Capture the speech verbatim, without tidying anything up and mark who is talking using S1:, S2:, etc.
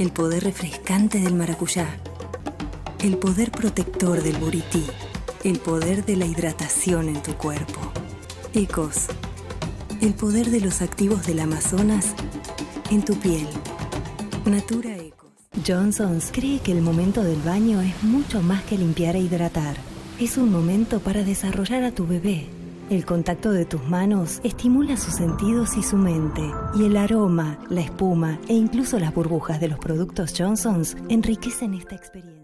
S1: el poder refrescante del maracuyá, el poder protector del burití, el poder de la hidratación en tu cuerpo. Ecos, el poder de los activos del Amazonas en tu piel. Natura Ecos. Johnson's cree que el momento del baño es mucho más que limpiar e hidratar. Es un momento para desarrollar a tu bebé. El contacto de tus manos estimula sus sentidos y su mente, y el aroma, la espuma e incluso las burbujas de los productos Johnson's enriquecen esta experiencia.